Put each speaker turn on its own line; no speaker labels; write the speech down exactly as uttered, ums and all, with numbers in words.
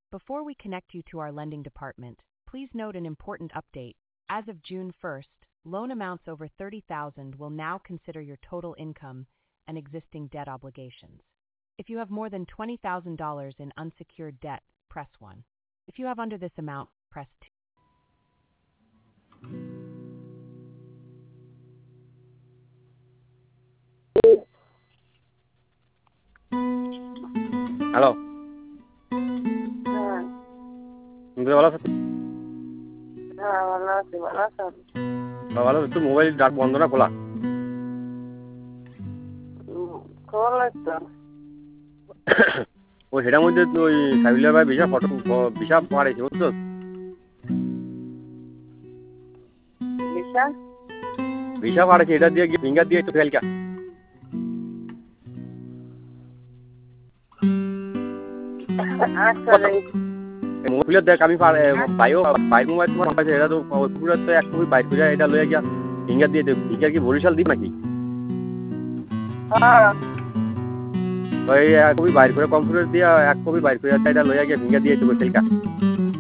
Before we connect you to our lending department, please note an important update. As of June first, loan amounts over thirty thousand dollars will now consider your total income and existing debt obligations. If you have more than twenty thousand dollars in unsecured debt, press one. If you have under this amount, press two.
Hello,
হ্যাঁ,
তুমি ভালো আছো?
হ্যাঁ ভালো আছি, ভালো আছেন?
ভালো আছো? একটু মোবাইল ডাক বন্ধ না খোলা?
উম, খোলাই তো।
ওই সেটার মধ্যে তো ওই সাবিলা ভাই বিশাল ফটো বিশাল পাড়েছে বুঝছো?
বিশা?
বিশাল পাড়েছে, এটা দিয়ে গিয়ে ফিঙ্গার দিয়ে একটু ফেলকা।
আসলে
মোবাইলের দেখ আমি বাইও বাইর মোবাইল তোমার কাছে, এটা তো পুরো তো এক কপি বাইর করে এটা লয়ে গিয়া ফিঙ্গার দিয়ে দেব। ফিঙ্গার কি বরিশাল দিই নাকি?
হ্যাঁ,
তো এই এক কপি বাইর করে কম্পিউটার দিয়ে এক কপি বাইর করে এটা লয়ে গিয়া ফিঙ্গার দিয়ে দেবো ফেলকা।